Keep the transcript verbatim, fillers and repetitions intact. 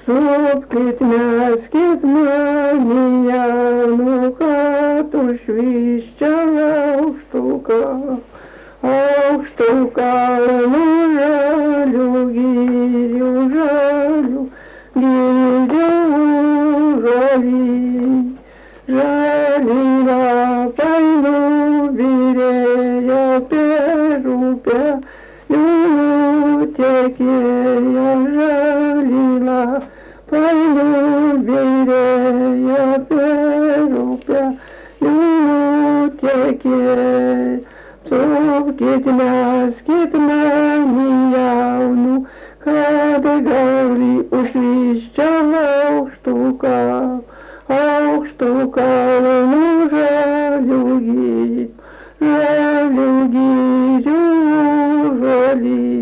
Чтоб китмя, скитмания, ну хату швищала штука, ох, штука, ну жалю, гирю, жалю, гирю, жали, жалила, пойду, берея, перупя, лютеке я жалила, пойду, берея, перупя, лютеке. Чтоб китмя, скитмя, неявну, когда гали ушвищала штука, ах, штука, ну жалю гирь, жалю гирю, жали.